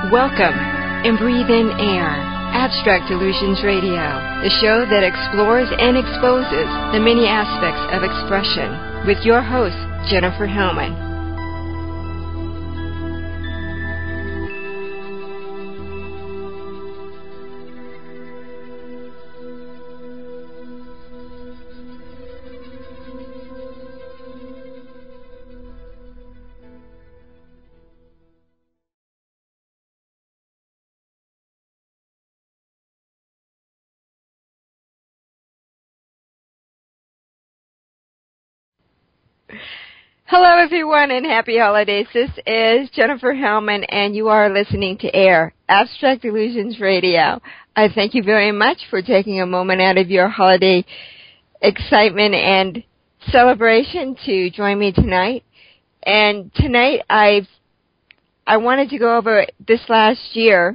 Welcome and breathe in air. Abstract Illusions Radio, the show that explores and exposes the many aspects of expression with your host, Jennifer Hellman. Hello, everyone, and happy holidays. This is Jennifer Hellman, and you are listening to AIR, Abstract Illusions Radio. I thank you very much for taking a moment out of your holiday excitement and celebration to join me tonight. And tonight, I wanted to go over this last year,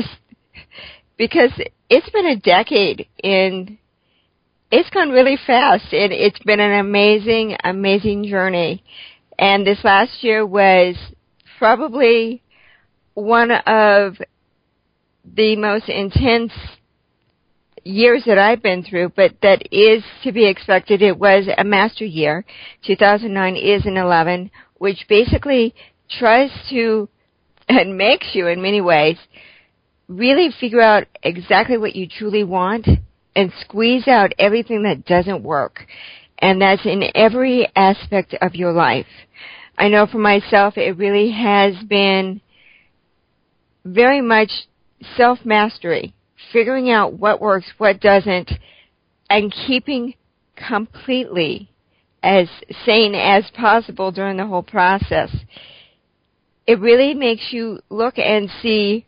because it's been a decade and it's gone really fast, and it's been an amazing, amazing journey. And this last year was probably one of the most intense years that I've been through, but that is to be expected. It was a master year. 2009 is an 11, which basically tries to, and makes you in many ways, really figure out exactly what you truly want and squeeze out everything that doesn't work. And that's in every aspect of your life. I know for myself, it really has been very much self-mastery, figuring out what works, what doesn't, and keeping completely as sane as possible during the whole process. It really makes you look and see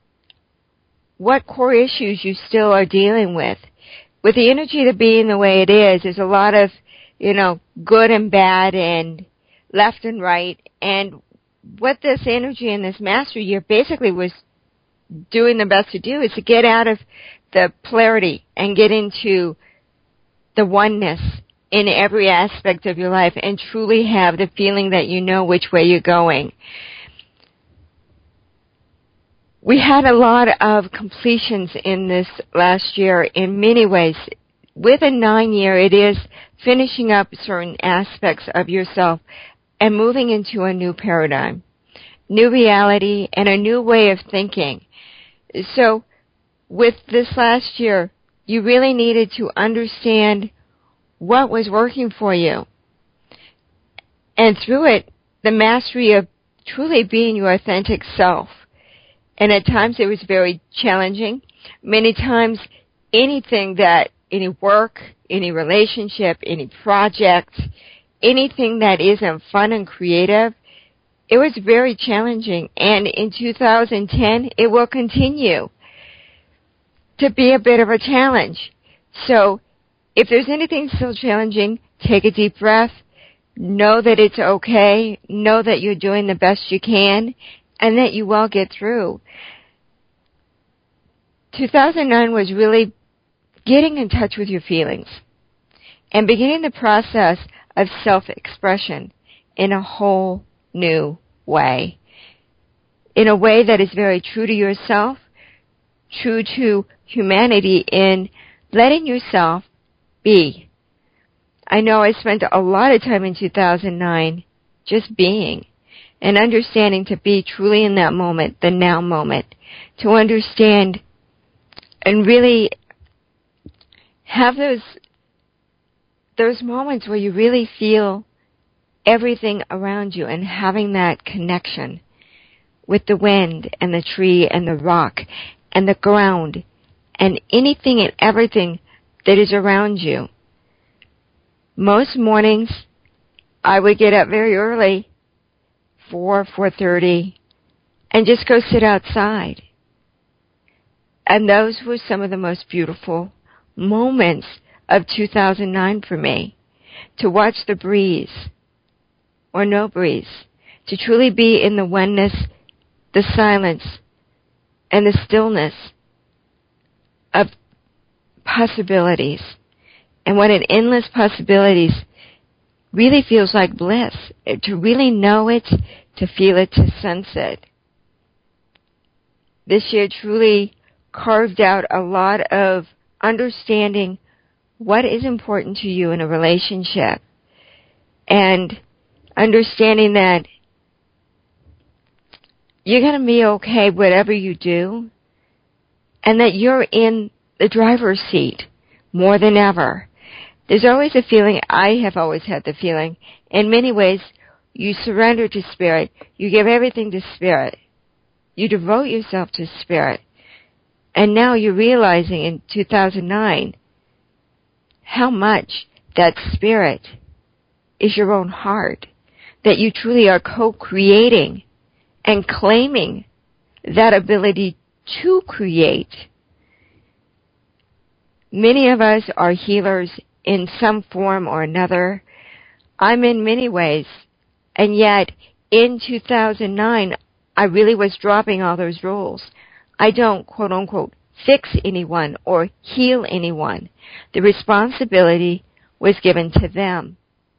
what core issues you still are dealing with. With the energy to being the way it is, there's a lot of, good and bad and left and right. And what this energy in this master year basically was doing the best to do is to get out of the polarity and get into the oneness in every aspect of your life and truly have the feeling that you know which way you're going. We had a lot of completions in this last year in many ways. With a 9-year, it is finishing up certain aspects of yourself and moving into a new paradigm, new reality, and a new way of thinking. So with this last year, you really needed to understand what was working for you. And through it, the mastery of truly being your authentic self. And at times it was very challenging. Many times any work, any relationship, any project, anything that isn't fun and creative, it was very challenging. And in 2010, it will continue to be a bit of a challenge. So if there's anything still challenging, take a deep breath. Know that it's okay. Know that you're doing the best you can, and that you will get through. 2009 was really getting in touch with your feelings and beginning the process of self-expression in a whole new way, in a way that is very true to yourself, true to humanity, in letting yourself be. I know I spent a lot of time in 2009 just being, and understanding to be truly in that moment, the now moment, to understand and really have those moments where you really feel everything around you and having that connection with the wind and the tree and the rock and the ground and anything and everything that is around you. Most mornings, I would get up very early, 4:30, and just go sit outside. And those were some of the most beautiful moments of 2009 for me, to watch the breeze or no breeze, to truly be in the oneness, the silence, and the stillness of possibilities. And what an endless possibilities really feels like bliss, to really know it, to feel it, to sense it. this year truly carved out a lot of understanding what is important to you in a relationship and understanding that you're going to be okay whatever you do and that you're in the driver's seat more than ever. There's always a feeling, I have always had the feeling, in many ways, you surrender to Spirit. You give everything to Spirit. You devote yourself to Spirit. And now you're realizing in 2009 how much that Spirit is your own heart, that you truly are co-creating and claiming that ability to create. Many of us are healers in some form or another. I'm in many ways. And yet, in 2009, I really was dropping all those rules. I don't, quote unquote, fix anyone or heal anyone. The responsibility was given to them.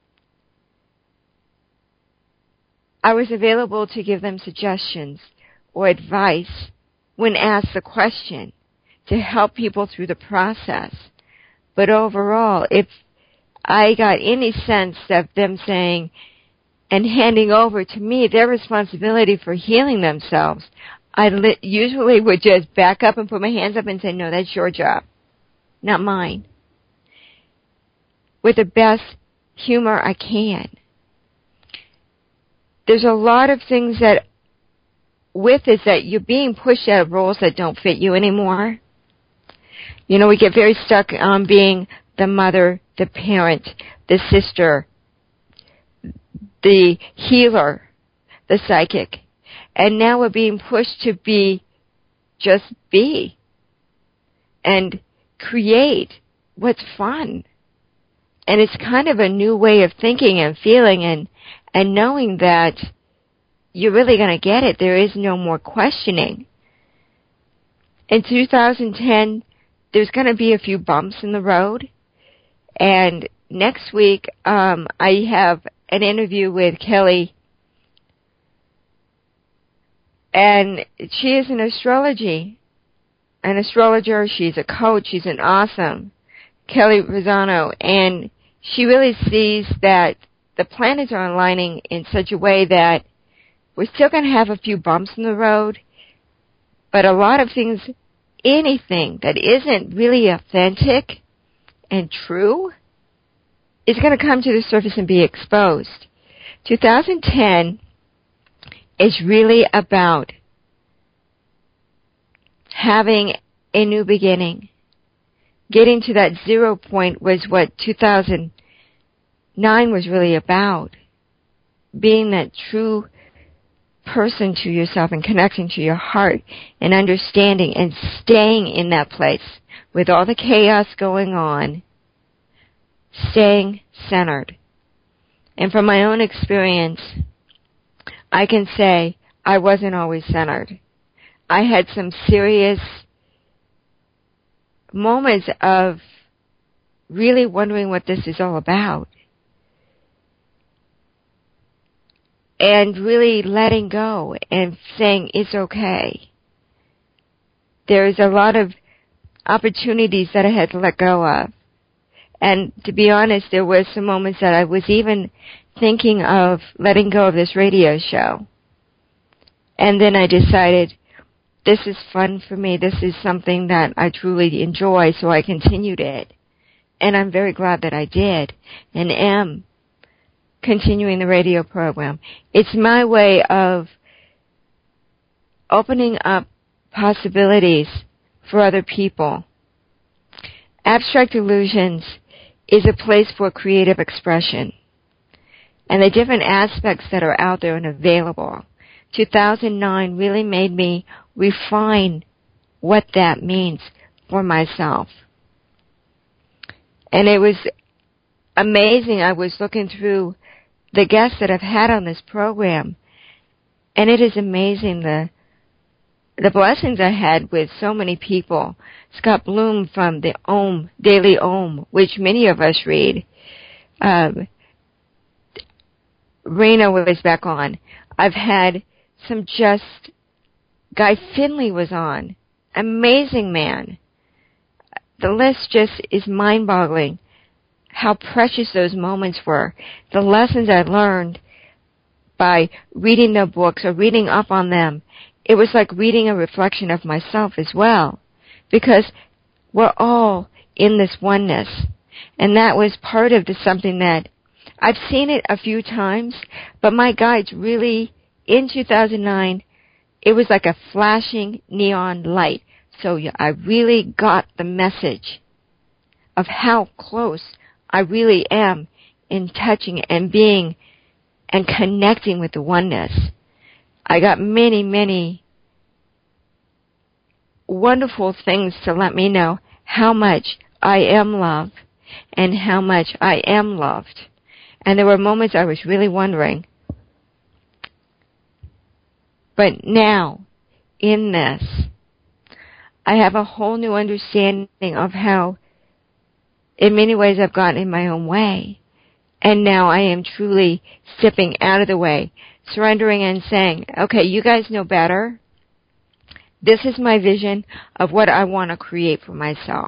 I was available to give them suggestions or advice when asked the question to help people through the process. But overall, if I got any sense of them saying and handing over to me their responsibility for healing themselves, I usually would just back up and put my hands up and say, no, that's your job, not mine. With the best humor I can. There's a lot of things that with is that you're being pushed out of roles that don't fit you anymore. You know, we get very stuck on being the mother, the parent, the sister, the healer, the psychic. And now we're being pushed to just be and create what's fun. And it's kind of a new way of thinking and feeling and knowing that you're really going to get it. There is no more questioning. In 2010, there's going to be a few bumps in the road. And next week, I have an interview with Kelly. And she is an astrologer. She's a coach. She's an awesome Kelly Rosano. And she really sees that the planets are aligning in such a way that we're still going to have a few bumps in the road, but a lot of things, anything that isn't really authentic and true is going to come to the surface and be exposed. 2010 is really about having a new beginning. Getting to that 0 point was what 2009 was really about. Being that true person to yourself and connecting to your heart and understanding and staying in that place with all the chaos going on, staying centered. And from my own experience, I can say I wasn't always centered. I had some serious moments of really wondering what this is all about. And really letting go and saying it's okay. There's a lot of opportunities that I had to let go of. And to be honest, there were some moments that I was even thinking of letting go of this radio show. And then I decided, this is fun for me. This is something that I truly enjoy, so I continued it. And I'm very glad that I did and am continuing the radio program. It's my way of opening up possibilities for other people. Abstract Illusions is a place for creative expression and the different aspects that are out there and available. 2009 really made me refine what that means for myself. And it was amazing. I was looking through the guests that I've had on this program, and it is amazing the blessings I had with so many people. Scott Bloom from the Om, Daily Om, which many of us read. Rena was back on. I've had some just Guy Finley was on. Amazing man. The list just is mind-boggling how precious those moments were. The lessons I learned by reading their books or reading up on them, it was like reading a reflection of myself as well, because we're all in this oneness. And that was part of something that I've seen it a few times, but my guides really, in 2009, it was like a flashing neon light. So I really got the message of how close I really am in touching and being and connecting with the oneness. I got many, many wonderful things to let me know how much I am loved and how much I am loved. And there were moments I was really wondering. But now, in this, I have a whole new understanding of how, in many ways, I've gotten in my own way. And now I am truly stepping out of the way, surrendering and saying, okay, you guys know better. This is my vision of what I want to create for myself.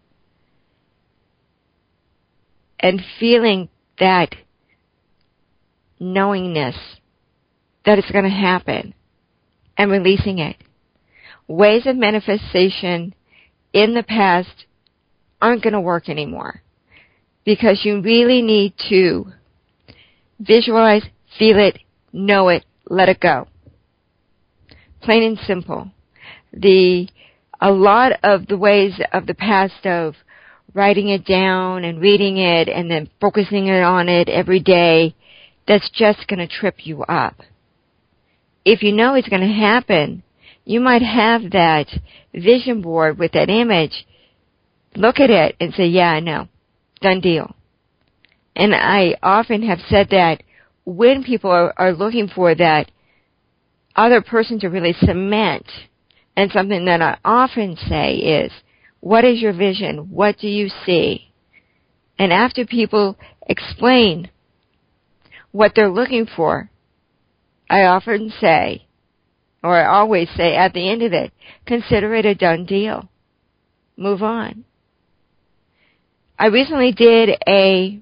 And feeling that knowingness that it's going to happen and releasing it. Ways of manifestation in the past aren't going to work anymore because you really need to visualize, feel it, know it, let it go. Plain and simple. A lot of the ways of the past of writing it down and reading it and then focusing on it every day, that's just going to trip you up. If you know it's going to happen, you might have that vision board with that image, look at it and say, yeah, I know, done deal. And I often have said that when people are looking for that other person to really cement, and something that I often say is, what is your vision? What do you see? And after people explain what they're looking for, I often say, or I always say at the end of it, consider it a done deal. Move on. I recently did a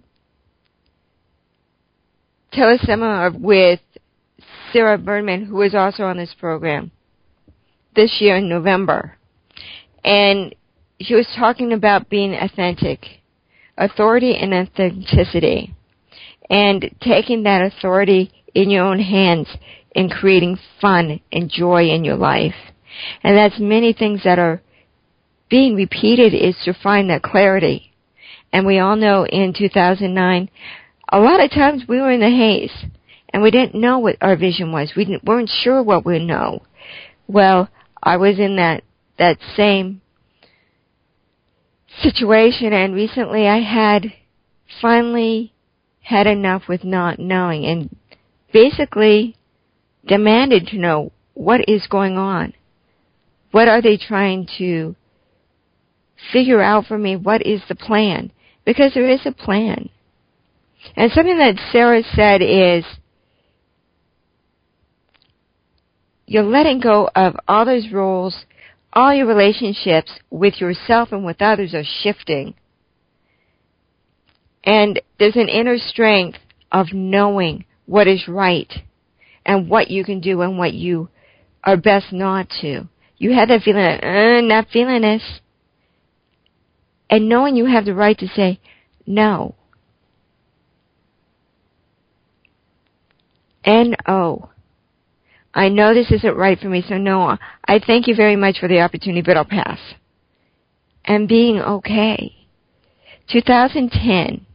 teleseminar with Sarah Berman, who was also on this program, this year in November. And she was talking about being authentic, authority and authenticity, and taking that authority in your own hands and creating fun and joy in your life. And that's many things that are being repeated is to find that clarity. And we all know in 2009, a lot of times we were in the haze and we didn't know what our vision was. We weren't sure what we know. Well, I was in that same situation, and recently I had finally had enough with not knowing and basically demanded to know what is going on. What are they trying to figure out for me? What is the plan? Because there is a plan. And something that Sarah said is, you're letting go of all those roles, all your relationships with yourself and with others are shifting. And there's an inner strength of knowing what is right and what you can do and what you are best not to. You have that feeling of, not feeling this. And knowing you have the right to say, no. N-O. I know this isn't right for me, so no, I thank you very much for the opportunity, but I'll pass. And being okay. 2010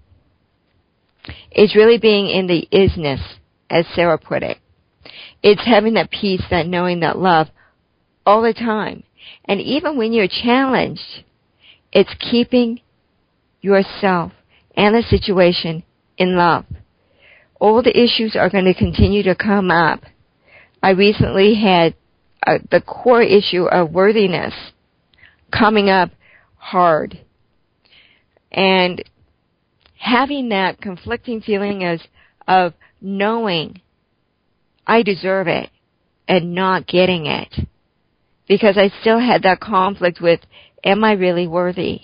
is really being in the isness, as Sarah put it. It's having that peace, that knowing, that love all the time. And even when you're challenged, it's keeping yourself and the situation in love. All the issues are going to continue to come up. I recently had the core issue of worthiness coming up hard. And having that conflicting feeling of knowing I deserve it. and not getting it. Because I still had that conflict with, am I really worthy?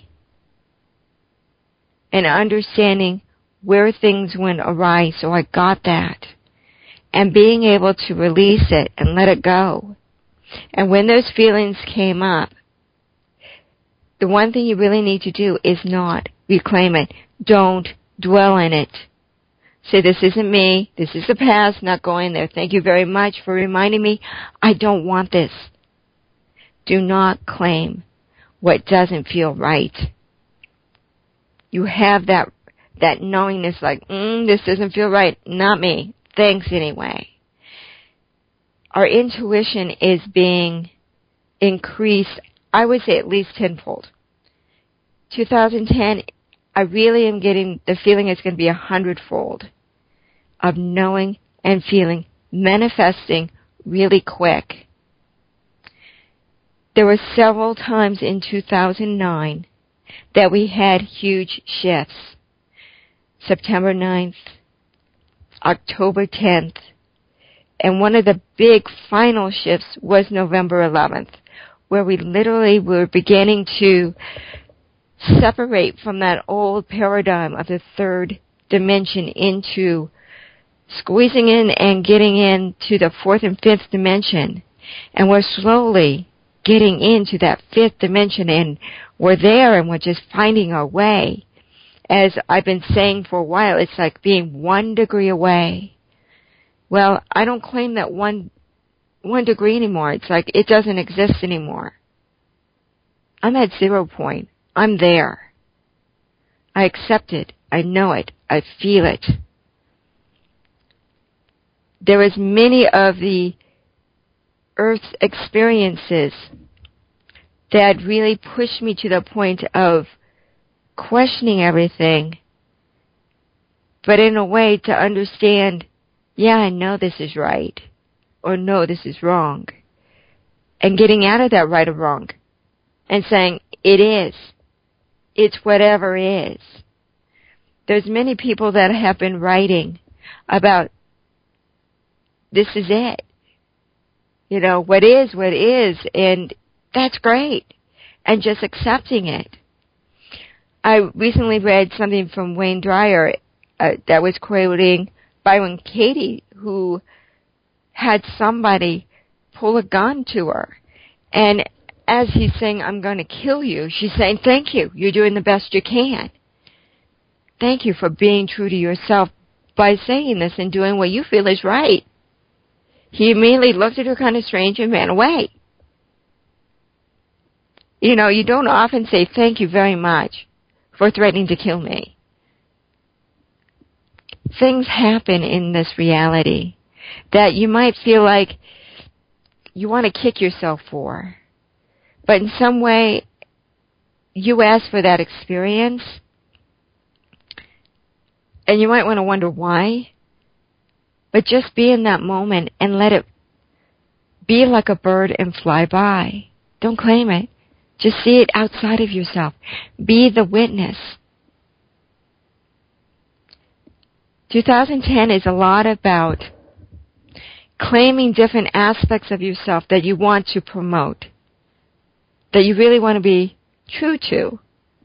And understanding where things went awry, so I got that. And being able to release it and let it go. And when those feelings came up, the one thing you really need to do is not reclaim it. Don't dwell in it. Say, this isn't me. This is the past, not going there. Thank you very much for reminding me. I don't want this. Do not claim what doesn't feel right. You have that knowingness like, this doesn't feel right. Not me. Thanks anyway. Our intuition is being increased, I would say at least tenfold. 2010, I really am getting the feeling it's going to be 100-fold of knowing and feeling, manifesting really quick. There were several times in 2009 that we had huge shifts. September 9th, October 10th, and one of the big final shifts was November 11th, where we literally were beginning to separate from that old paradigm of the third dimension into squeezing in and getting into the fourth and fifth dimension. And we're slowly getting into that fifth dimension, and we're there and we're just finding our way. As I've been saying for a while, it's like being 1 degree away. Well, I don't claim that one degree anymore. It's like it doesn't exist anymore. I'm at 0 point. I'm there. I accept it. I know it. I feel it. There is many of the Earth's experiences that really pushed me to the point of questioning everything, but in a way to understand, yeah, I know this is right, or no, this is wrong, and getting out of that right or wrong, and saying, it is. It's whatever is. There's many people that have been writing about, this is it. You know, what is, and that's great. And just accepting it. I recently read something from Wayne Dyer that was quoting Byron Katie, who had somebody pull a gun to her. And as he's saying, I'm going to kill you, she's saying, thank you. You're doing the best you can. Thank you for being true to yourself by saying this and doing what you feel is right. He immediately looked at her kind of strange and ran away. You know, you don't often say thank you very much for threatening to kill me. Things happen in this reality that you might feel like you want to kick yourself for. But in some way, you asked for that experience, and you might want to wonder why. But just be in that moment and let it be like a bird and fly by. Don't claim it. Just see it outside of yourself. Be the witness. 2010 is a lot about claiming different aspects of yourself that you want to promote, that you really want to be true to.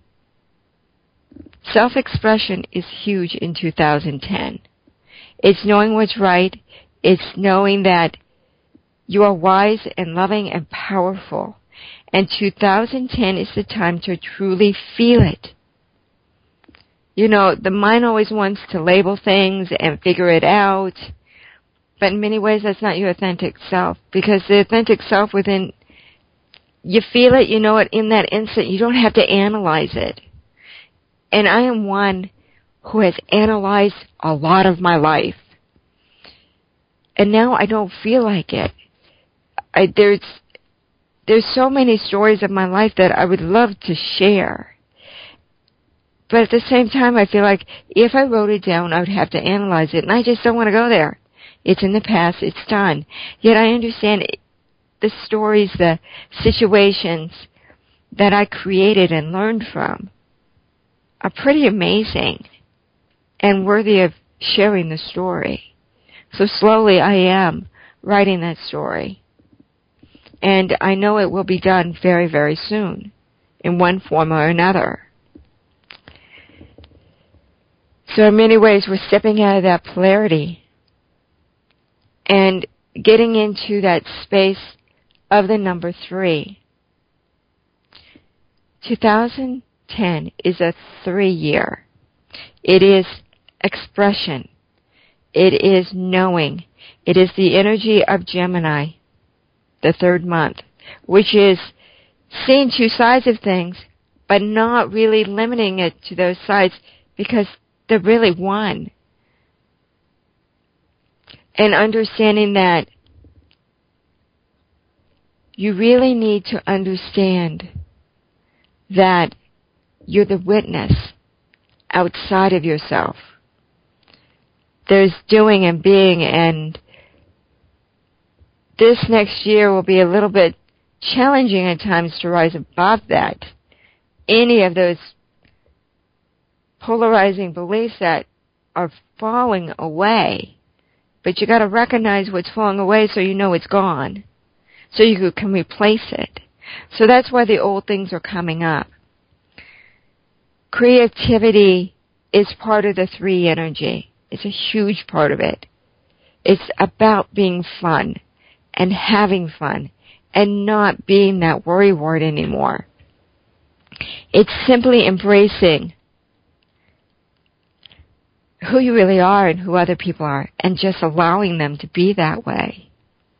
Self-expression is huge in 2010. It's knowing what's right. It's knowing that you are wise and loving and powerful. And 2010 is the time to truly feel it. You know, the mind always wants to label things and figure it out. But in many ways, that's not your authentic self. Because the authentic self within, you feel it, you know it in that instant. You don't have to analyze it. And I am one who has analyzed a lot of my life. And now I don't feel like it. There's so many stories of my life that I would love to share. But at the same time, I feel like if I wrote it down, I would have to analyze it. And I just don't want to go there. It's in the past. It's done. Yet I understand the stories, the situations that I created and learned from are pretty amazing and worthy of sharing the story. So slowly I am writing that story. And I know it will be done very, very soon, in one form or another. So in many ways, we're stepping out of that polarity and getting into that space of the number 3. 2010 is a 3 year. It is expression. It is knowing. It is the energy of Gemini, the 3rd month, which is seeing 2 sides of things, but not really limiting it to those sides because they're really one. And understanding that you really need to understand that you're the witness outside of yourself. There's doing and being, and this next year will be a little bit challenging at times to rise above that. Any of those polarizing beliefs that are falling away. But you got to recognize what's falling away so you know it's gone, so you can replace it. So that's why the old things are coming up. Creativity is part of the 3 energy. It's a huge part of it. It's about being fun and having fun and not being that worrywart anymore. It's simply embracing who you really are and who other people are and just allowing them to be that way.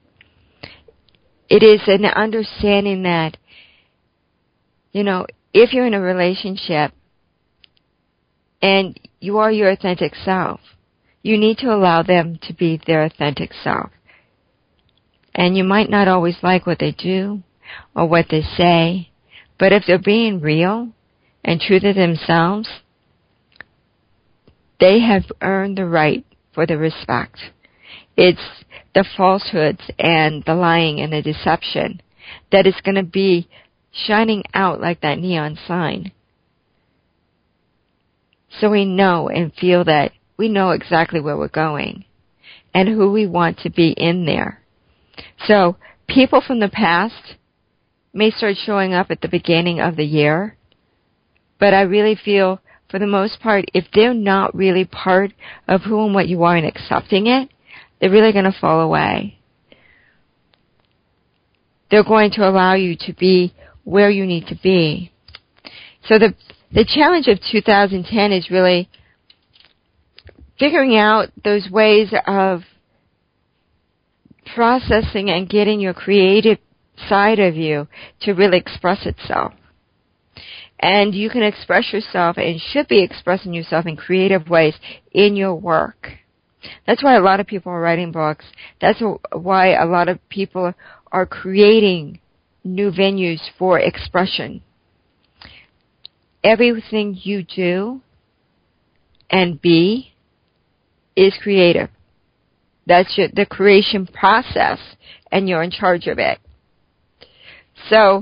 It is an understanding that, if you're in a relationship and you are your authentic self, you need to allow them to be their authentic self. And you might not always like what they do or what they say, but if they're being real and true to themselves, they have earned the right for the respect. It's the falsehoods and the lying and the deception that is going to be shining out like that neon sign. So we know and feel that we know exactly where we're going and who we want to be in there. So people from the past may start showing up at the beginning of the year, but I really feel, for the most part, if they're not really part of who and what you are and accepting it, they're really going to fall away. They're going to allow you to be where you need to be. So the challenge of 2010 is really figuring out those ways of processing and getting your creative side of you to really express itself. And you can express yourself and should be expressing yourself in creative ways in your work. That's why a lot of people are writing books. That's why a lot of people are creating new venues for expression. Everything you do and be is creative. That's the creation process, and you're in charge of it. So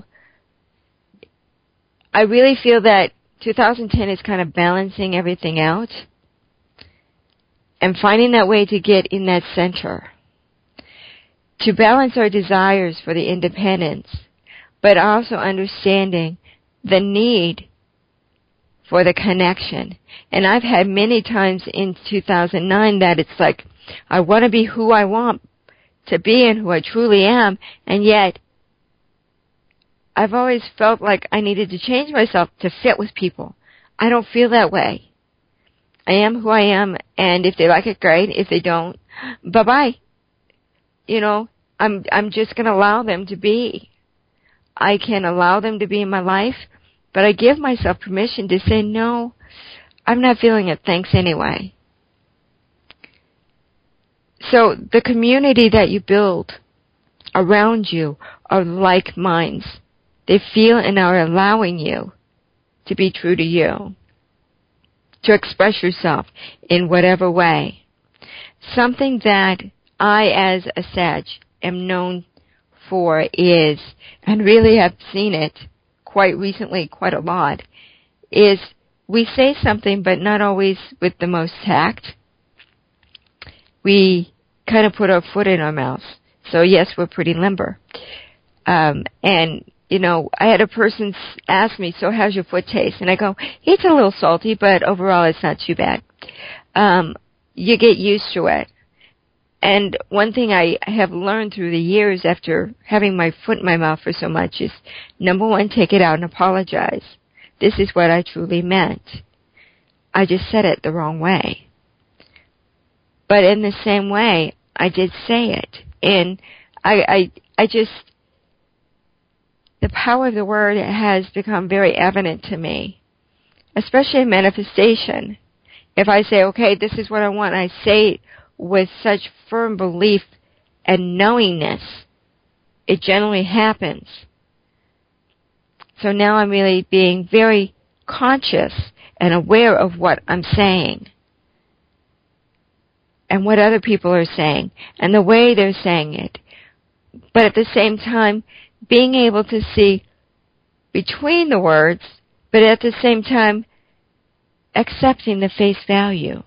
I really feel that 2010 is kind of balancing everything out and finding that way to get in that center, to balance our desires for the independence, but also understanding the need for the connection. And I've had many times in 2009 that it's like, I want to be who I want to be and who I truly am, and yet I've always felt like I needed to change myself to fit with people. I don't feel that way. I am who I am, and if they like it, great. If they don't, bye-bye. I'm just going to allow them to be. I can allow them to be in my life, but I give myself permission to say, no, I'm not feeling it. Thanks anyway. So the community that you build around you are like minds. They feel and are allowing you to be true to you, to express yourself in whatever way. Something that I, as a Sag, am known for is, and really have seen it quite recently, quite a lot, is we say something but not always with the most tact. We kind of put our foot in our mouth, So yes, we're pretty limber. And, I had a person ask me, so how's your foot taste? And I go, it's a little salty, but overall it's not too bad. You get used to it. And one thing I have learned through the years after having my foot in my mouth for so much is, number one, take it out and apologize. This is what I truly meant. I just said it the wrong way. But in the same way, I did say it. And I just, the power of the word has become very evident to me, especially in manifestation. If I say, okay, this is what I want, and I say it with such firm belief and knowingness, it generally happens. So now I'm really being very conscious and aware of what I'm saying and what other people are saying and the way they're saying it. But at the same time, being able to see between the words, but at the same time, accepting the face value.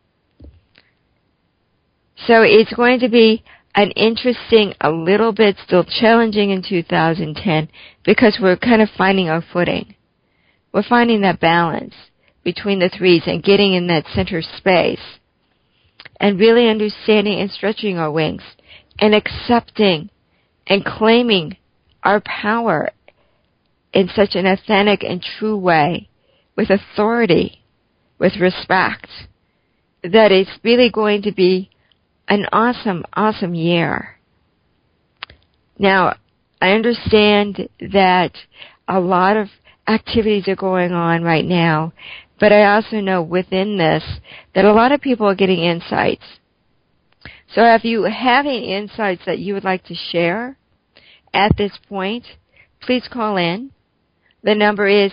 So it's going to be an interesting, a little bit still challenging in 2010 because we're kind of finding our footing. We're finding that balance between the threes and getting in that center space and really understanding and stretching our wings and accepting and claiming our power in such an authentic and true way with authority, with respect, that it's really going to be an awesome, awesome year. Now, I understand that a lot of activities are going on right now, but I also know within this that a lot of people are getting insights. So if you have any insights that you would like to share at this point, please call in. The number is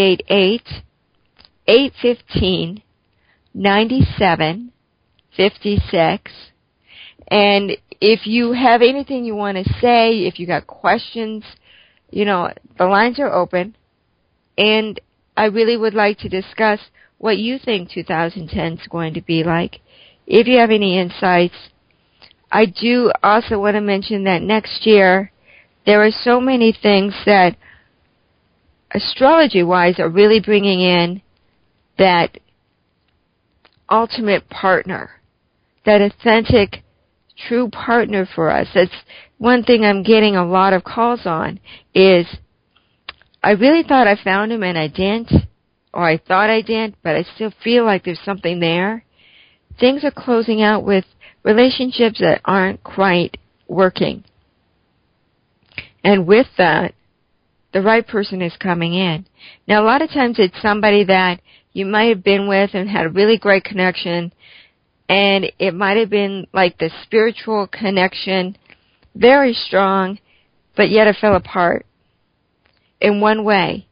888-815-9756. And if you have anything you want to say, if you got questions, the lines are open. And I really would like to discuss what you think 2010 is going to be like. If you have any insights, I do also want to mention that next year, there are so many things that astrology-wise are really bringing in that ultimate partner, that authentic, true partner for us. That's one thing I'm getting a lot of calls on is I really thought I found him and I didn't, or I thought I didn't, but I still feel like there's something there. Things are closing out with relationships that aren't quite working. And with that, the right person is coming in. Now, a lot of times it's somebody that you might have been with and had a really great connection, and it might have been like the spiritual connection, very strong, but yet it fell apart in one way.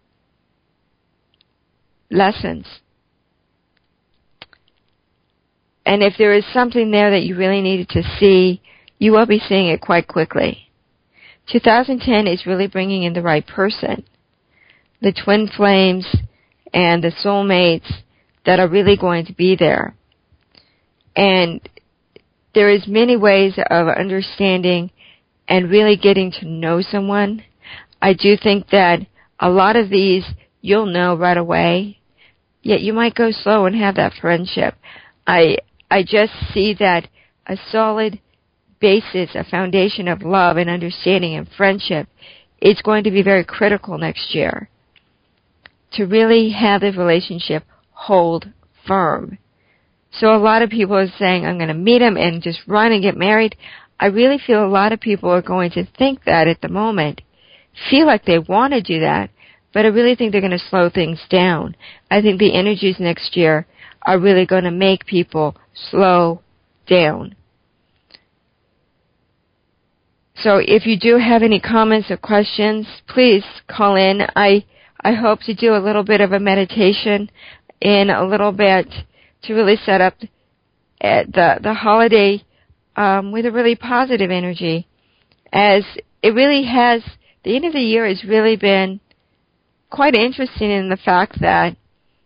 Lessons. And if there is something there that you really needed to see, you will be seeing it quite quickly. 2010 is really bringing in the right person. The twin flames and the soulmates that are really going to be there. And there is many ways of understanding and really getting to know someone. I do think that a lot of these you'll know right away, yet you might go slow and have that friendship. I just see that a solid basis, a foundation of love and understanding and friendship is going to be very critical next year to really have the relationship hold firm. So a lot of people are saying, I'm going to meet him and just run and get married. I really feel a lot of people are going to think that at the moment, feel like they want to do that, but I really think they're going to slow things down. I think the energies next year are really going to make people slow down. So if you do have any comments or questions, please call in. I hope to do a little bit of a meditation in a little bit to really set up the holiday with a really positive energy, as it really has, the end of the year has really been quite interesting in the fact that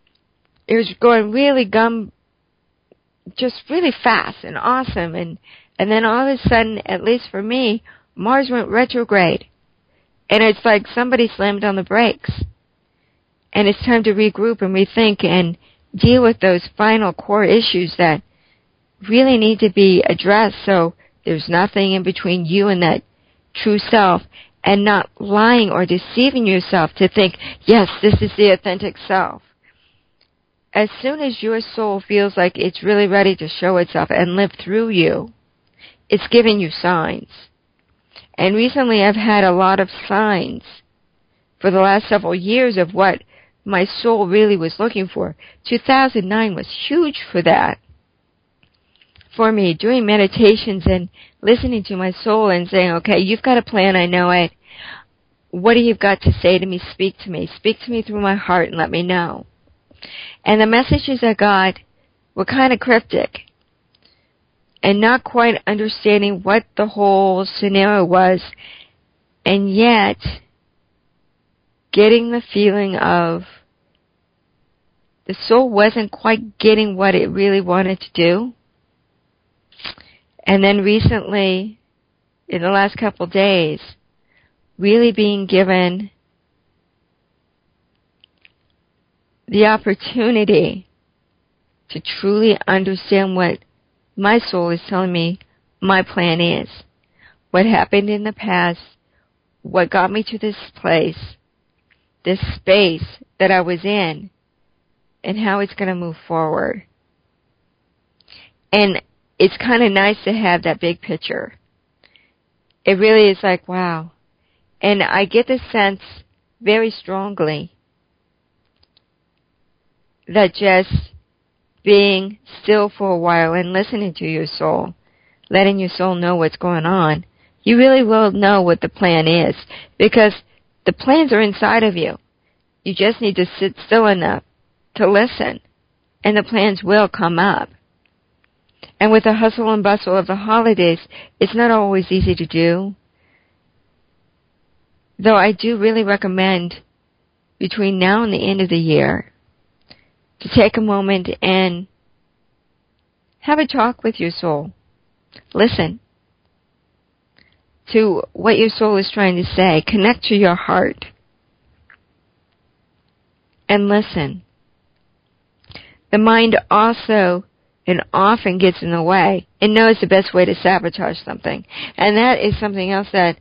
it was going really just really fast and awesome, and And then all of a sudden, at least for me, Mars went retrograde. And it's like somebody slammed on the brakes. And it's time to regroup and rethink and deal with those final core issues that really need to be addressed, so there's nothing in between you and that true self, and not lying or deceiving yourself to think, yes, this is the authentic self. As soon as your soul feels like it's really ready to show itself and live through you, it's giving you signs. And recently I've had a lot of signs for the last several years of what my soul really was looking for. 2009 was huge for that. For me, doing meditations and listening to my soul and saying, okay, you've got a plan, I know it. What do you got to say to me? Speak to me. Speak to me through my heart and let me know. And the messages I got were kind of cryptic and not quite understanding what the whole scenario was, and yet getting the feeling of the soul wasn't quite getting what it really wanted to do. And then recently, in the last couple of days, really being given the opportunity to truly understand what my soul is telling me my plan is. What happened in the past, what got me to this place, this space that I was in, and how it's going to move forward. And it's kind of nice to have that big picture. It really is like, wow. And I get the sense very strongly that just being still for a while and listening to your soul, letting your soul know what's going on, you really will know what the plan is, because the plans are inside of you. You just need to sit still enough to listen, and the plans will come up. And with the hustle and bustle of the holidays, it's not always easy to do. Though I do really recommend, between now and the end of the year, to take a moment and have a talk with your soul. Listen to what your soul is trying to say. Connect to your heart. And listen. The mind also and often gets in the way and knows the best way to sabotage something. And that is something else that,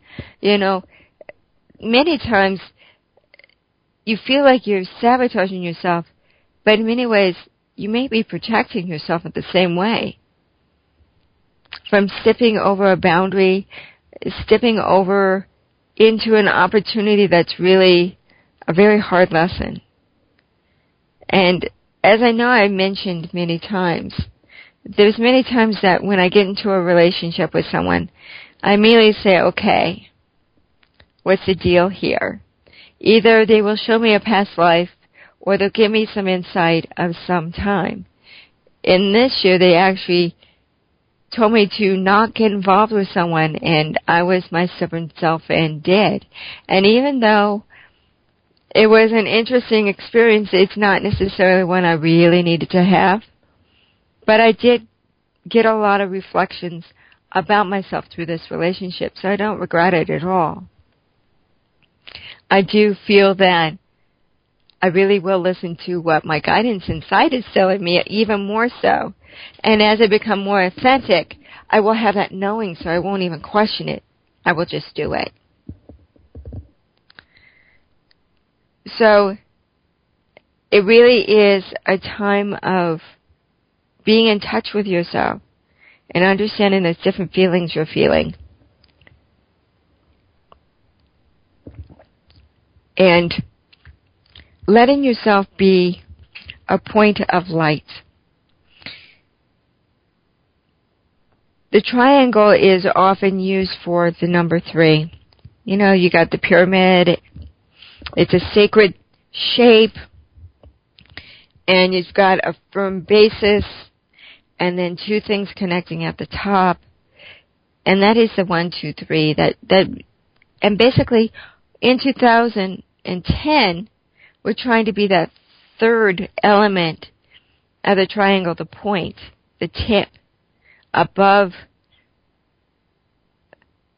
many times you feel like you're sabotaging yourself, but in many ways you may be protecting yourself in the same way. From stepping over a boundary, stepping over into an opportunity that's really a very hard lesson. And as I know I've mentioned many times, there's many times that when I get into a relationship with someone, I immediately say, okay, what's the deal here? Either they will show me a past life, or they'll give me some insight of some time. In this year, they actually told me to not get involved with someone, and I was my stubborn self and did. And even though it was an interesting experience, it's not necessarily one I really needed to have. But I did get a lot of reflections about myself through this relationship, so I don't regret it at all. I do feel that I really will listen to what my guidance inside is telling me, even more so. And as I become more authentic, I will have that knowing, so I won't even question it. I will just do it. So it really is a time of being in touch with yourself and understanding those different feelings you're feeling. And letting yourself be a point of light. The triangle is often used for the number 3. You got the pyramid. It's a sacred shape. And you've got a firm basis. And then 2 things connecting at the top. And that is the 1, 2, 3. And basically, in 2010, we're trying to be that third element of the triangle, the point, the tip, above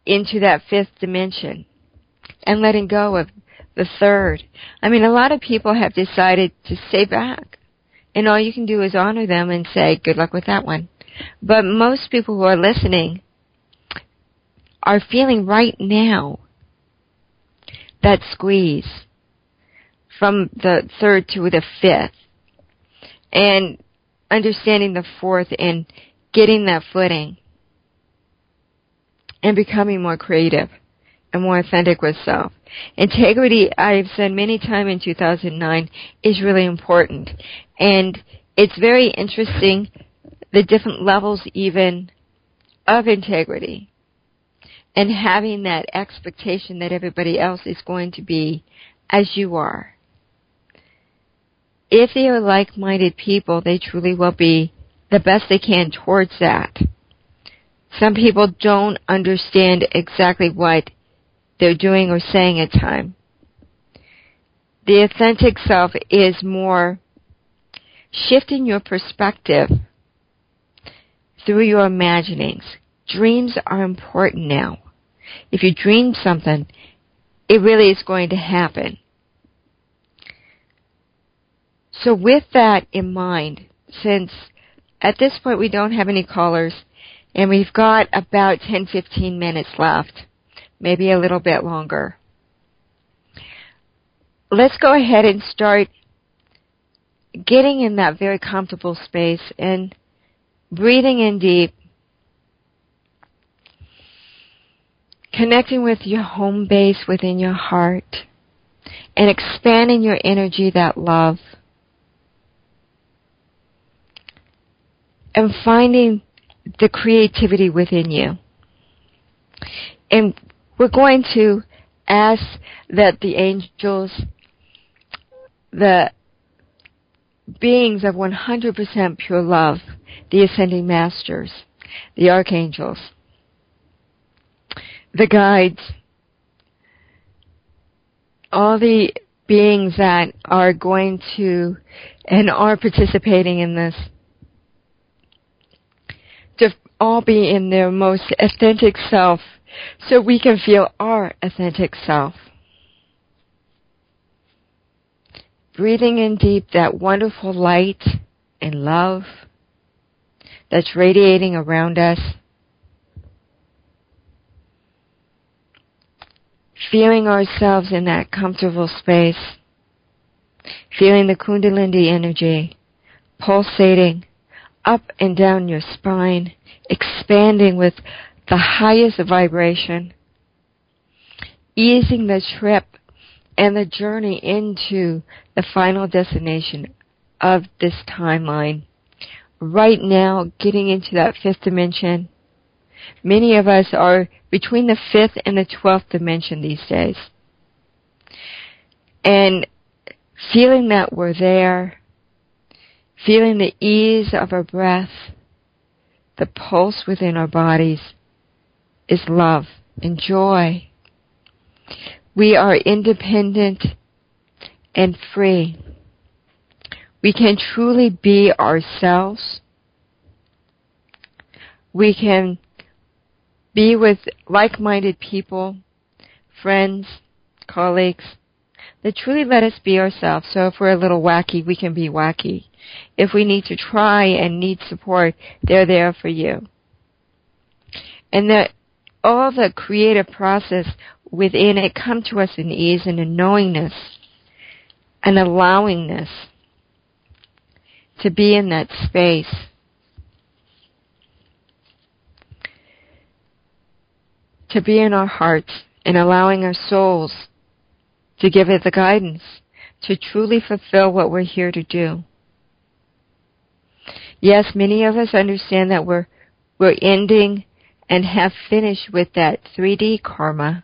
into that fifth dimension and letting go of the third. I mean, a lot of people have decided to stay back, and all you can do is honor them and say, good luck with that one. But most people who are listening are feeling right now that squeeze from the third to the fifth, and understanding the fourth and getting that footing and becoming more creative and more authentic with self. Integrity, I've said many times in 2009, is really important. And it's very interesting, the different levels even of integrity, and having that expectation that everybody else is going to be as you are. If they are like-minded people, they truly will be the best they can towards that. Some people don't understand exactly what they're doing or saying at times. The authentic self is more shifting your perspective through your imaginings. Dreams are important now. If you dream something, it really is going to happen. So with that in mind, since at this point we don't have any callers, and we've got about 10-15 minutes left, maybe a little bit longer, let's go ahead and start getting in that very comfortable space and breathing in deep, connecting with your home base within your heart, and expanding your energy, that love, and finding the creativity within you. And we're going to ask that the angels, the beings of 100% pure love, the ascending masters, the archangels, the guides, all the beings that are going to and are participating in this, to all be in their most authentic self so we can feel our authentic self. Breathing in deep that wonderful light and love that's radiating around us. Feeling ourselves in that comfortable space. Feeling the Kundalini energy pulsating up and down your spine, expanding with the highest vibration, easing the trip and the journey into the final destination of this timeline. Right now, getting into that fifth dimension. Many of us are between the fifth and the 12th dimension these days. And feeling that we're there, feeling the ease of our breath, the pulse within our bodies is love and joy. We are independent and free. We can truly be ourselves. We can be with like-minded people, friends, colleagues, that truly let us be ourselves. So if we're a little wacky, we can be wacky. If we need to try and need support, they're there for you. And that all the creative process within it come to us in ease and in knowingness and allowingness to be in that space. To be in our hearts and allowing our souls to give it the guidance to truly fulfill what we're here to do. Yes, many of us understand that we're ending and have finished with that 3D karma.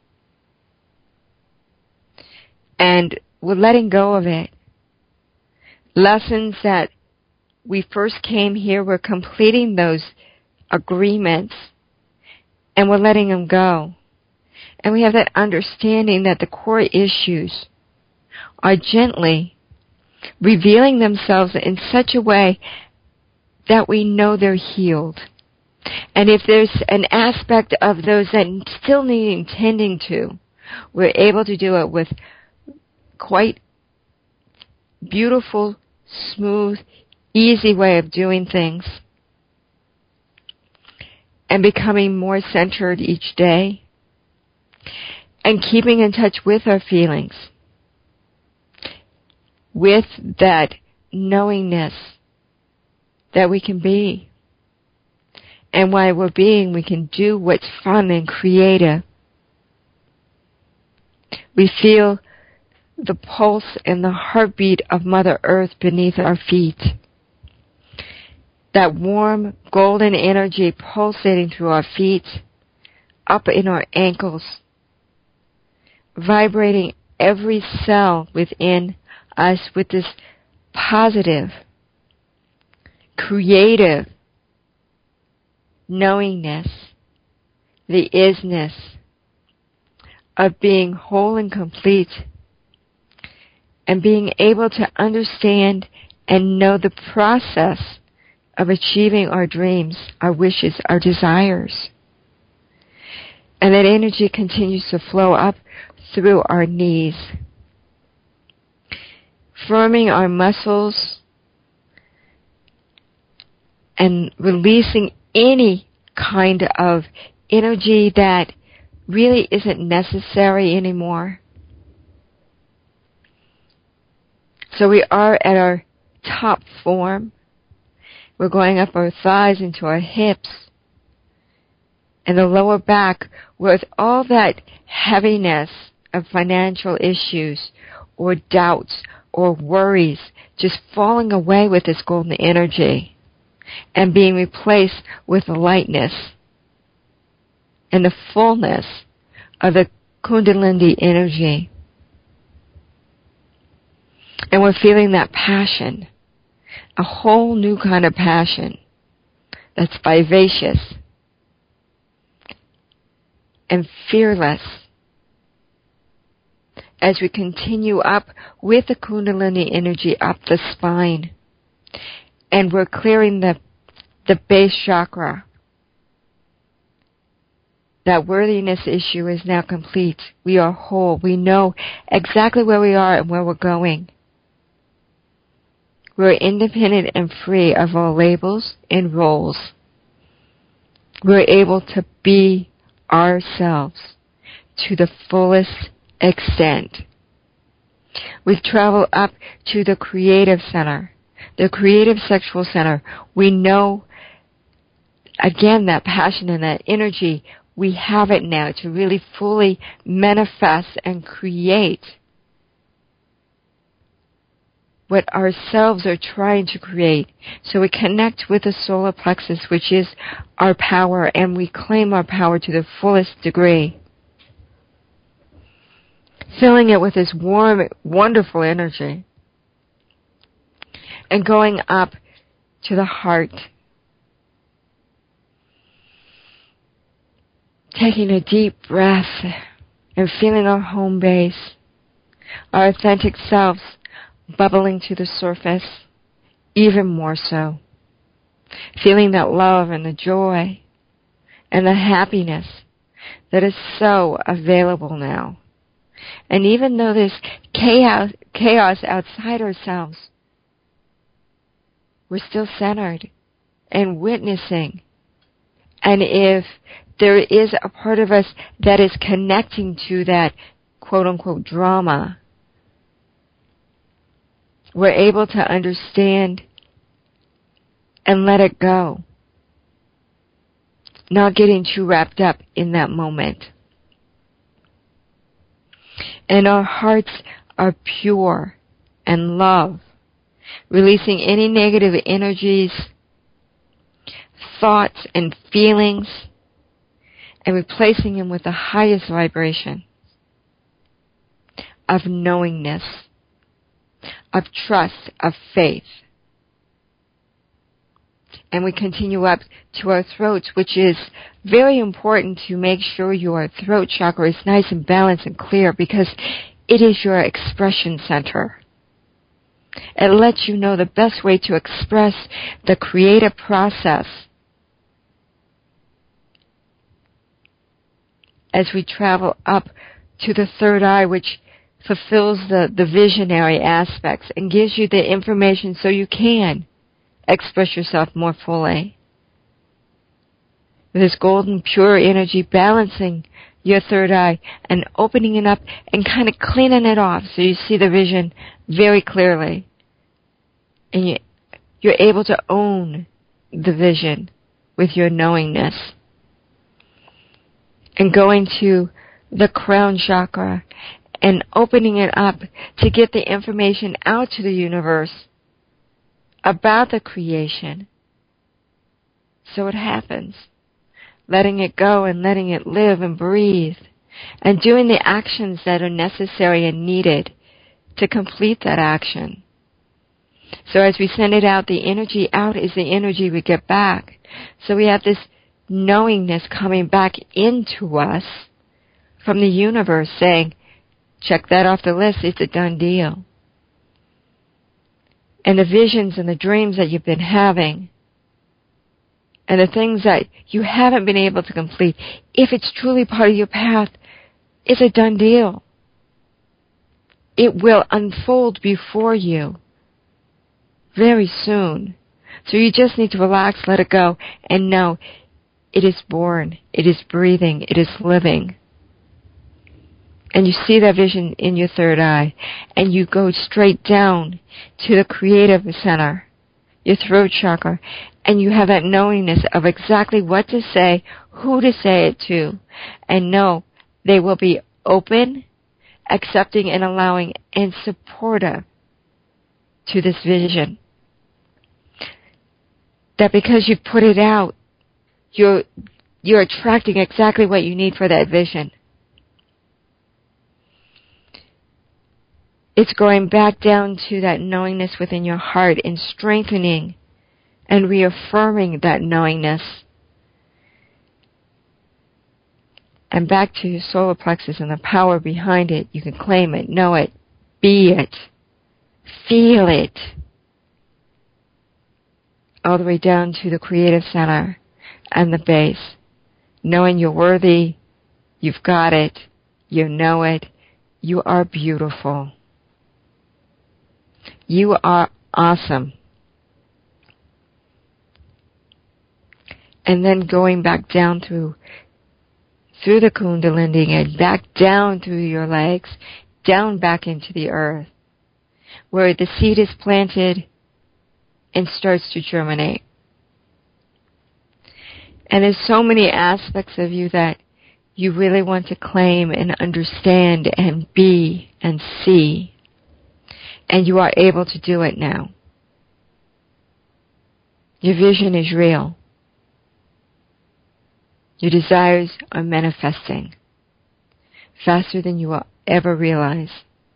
And we're letting go of it. Lessons that we first came here, we're completing those agreements and we're letting them go. And we have that understanding that the core issues are gently revealing themselves in such a way that we know they're healed. And if there's an aspect of those that still need tending to, we're able to do it with quite beautiful, smooth, easy way of doing things and becoming more centered each day and keeping in touch with our feelings, with that knowingness that we can be. And while we're being, we can do what's fun and creative. We feel the pulse and the heartbeat of Mother Earth beneath our feet. That warm, golden energy pulsating through our feet, up in our ankles, vibrating every cell within us with this positive, creative knowingness, the isness of being whole and complete, and being able to understand and know the process of achieving our dreams, our wishes, our desires. And that energy continues to flow up through our knees, firming our muscles and releasing any kind of energy that really isn't necessary anymore. So we are at our top form. We're going up our thighs into our hips and the lower back with all that heaviness of financial issues or doubts or worries just falling away with this golden energy and being replaced with the lightness and the fullness of the Kundalini energy. And we're feeling that passion, a whole new kind of passion that's vivacious and fearless as we continue up with the Kundalini energy up the spine. And we're clearing the base chakra. That worthiness issue is now complete. We are whole. We know exactly where we are and where we're going. We're independent and free of all labels and roles. We're able to be ourselves to the fullest extent. We've traveled up to the creative center, the creative sexual center. We know, again, that passion and that energy. We have it now to really fully manifest and create what ourselves are trying to create. So we connect with the solar plexus, which is our power, and we claim our power to the fullest degree. Filling it with this warm, wonderful energy. And going up to the heart. Taking a deep breath and feeling our home base, our authentic selves bubbling to the surface, even more so. Feeling that love and the joy and the happiness that is so available now. And even though there's chaos outside ourselves, we're still centered and witnessing. And if there is a part of us that is connecting to that quote-unquote drama, we're able to understand and let it go. Not getting too wrapped up in that moment. And our hearts are pure and love, releasing any negative energies, thoughts and feelings, and replacing them with the highest vibration of knowingness, of trust, of faith. And we continue up to our throats, which is very important to make sure your throat chakra is nice and balanced and clear, because it is your expression center. It lets you know the best way to express the creative process as we travel up to the third eye, which fulfills the visionary aspects and gives you the information so you can express yourself more fully. This golden pure energy balancing your third eye and opening it up and kind of cleaning it off so you see the vision very clearly. And you're able to own the vision with your knowingness. And going to the crown chakra and opening it up to get the information out to the universe about the creation. So it happens. Letting it go and letting it live and breathe. And doing the actions that are necessary and needed to complete that action. So as we send it out, the energy out is the energy we get back. So we have this knowingness coming back into us from the universe saying, check that off the list, it's a done deal. And the visions and the dreams that you've been having and the things that you haven't been able to complete, if it's truly part of your path, it's a done deal. It will unfold before you very soon. So you just need to relax, let it go, and know it is born, it is breathing, it is living. And you see that vision in your third eye, and you go straight down to the creative center, your throat chakra, and you have that knowingness of exactly what to say, who to say it to, and know they will be open, accepting and allowing, and supportive to this vision. That because you put it out, you're attracting exactly what you need for that vision. It's going back down to that knowingness within your heart and strengthening and reaffirming that knowingness. And back to your solar plexus and the power behind it. You can claim it, know it, be it, feel it. All the way down to the creative center and the base. Knowing you're worthy, you've got it, you know it, you are beautiful. You are awesome. And then going back down through the Kundalini and back down through your legs, down back into the earth, where the seed is planted and starts to germinate. And there's so many aspects of you that you really want to claim and understand and be and see. And you are able to do it now. Your vision is real. Your desires are manifesting faster than you will ever realize.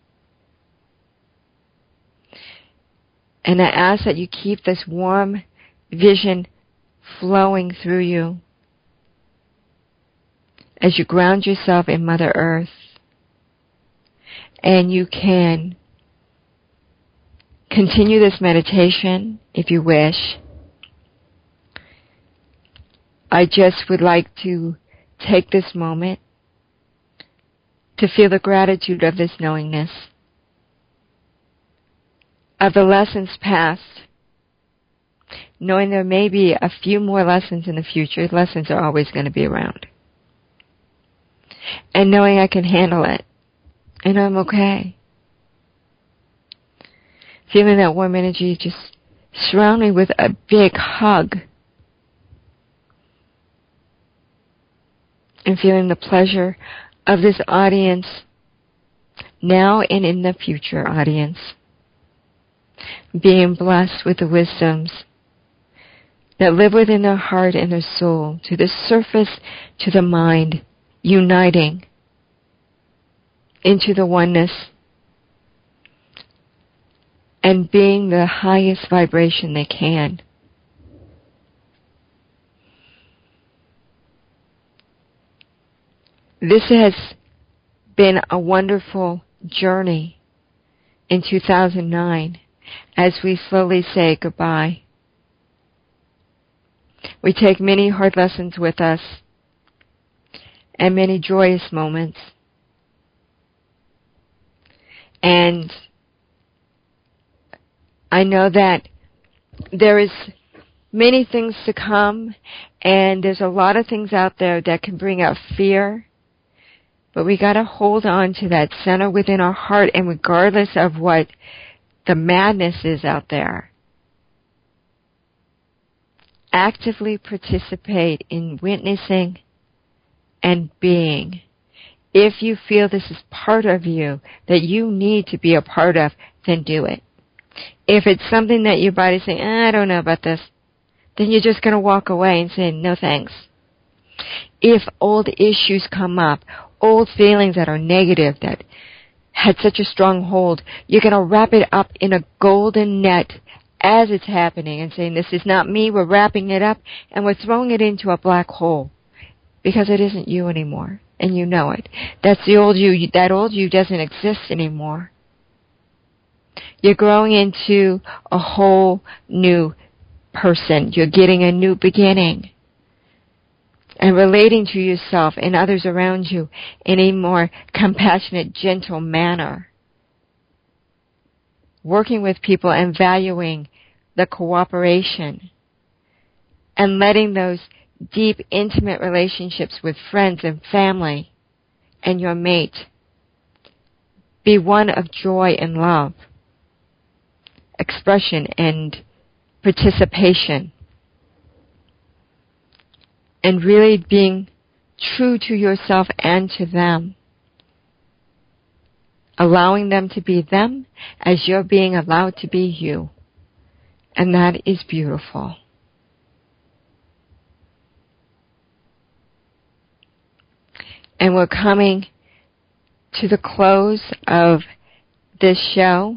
And I ask that you keep this warm vision flowing through you as you ground yourself in Mother Earth. And you can continue this meditation if you wish. I just would like to take this moment to feel the gratitude of this knowingness, of the lessons past, knowing there may be a few more lessons in the future. Lessons are always going to be around. And knowing I can handle it, and I'm okay. Feeling that warm energy just surround me with a big hug. And feeling the pleasure of this audience now and in the future audience. Being blessed with the wisdoms that live within their heart and their soul, to the surface, to the mind, uniting into the oneness and being the highest vibration they can. This has been a wonderful journey in 2009 as we slowly say goodbye. We take many hard lessons with us, and many joyous moments. And I know that there is many things to come, and there's a lot of things out there that can bring up fear. But we got to hold on to that center within our heart, and regardless of what the madness is out there, actively participate in witnessing and being. If you feel this is part of you that you need to be a part of, then do it. If it's something that your body's saying, I don't know about this, then you're just going to walk away and say, no thanks. If old issues come up, old feelings that are negative, that had such a strong hold, you're going to wrap it up in a golden net as it's happening and saying, this is not me, we're wrapping it up, and we're throwing it into a black hole because it isn't you anymore, and you know it. That's the old you. That old you doesn't exist anymore. You're growing into a whole new person. You're getting a new beginning and relating to yourself and others around you in a more compassionate, gentle manner. Working with people and valuing the cooperation and letting those deep, intimate relationships with friends and family and your mate be one of joy and love, expression and participation, and really being true to yourself and to them, allowing them to be them as you're being allowed to be you. And that is beautiful. And we're coming to the close of this show,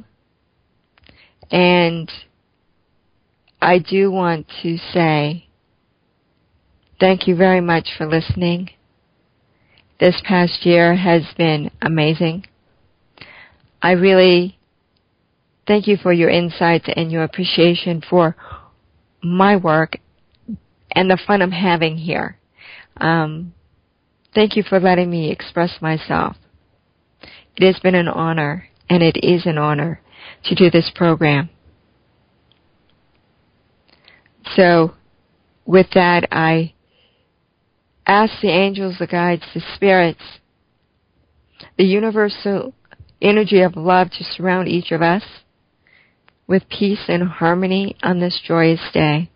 and I do want to say thank you very much for listening. This past year has been amazing. I really thank you for your insights and your appreciation for my work and the fun I'm having here. Thank you for letting me express myself. It has been an honor, and it is an honor to do this program. So, with that, I ask the angels, the guides, the spirits, the universal energy of love to surround each of us with peace and harmony on this joyous day.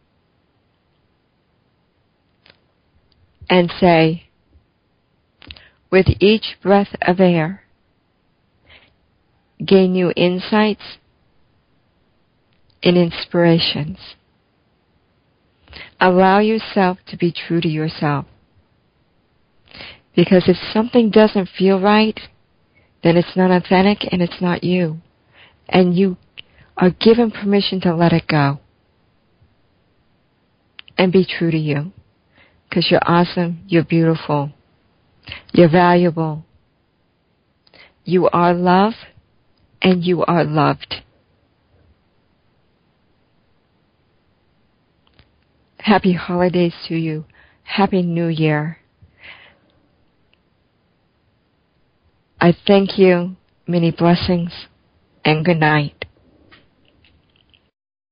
And say, with each breath of air, gain new insights and inspirations. Allow yourself to be true to yourself. Because if something doesn't feel right, then it's not authentic and it's not you. And you are given permission to let it go. And be true to you. Because you're awesome, you're beautiful, you're valuable. You are love, and you are loved. Happy holidays to you. Happy New Year. I thank you. Many blessings, and good night.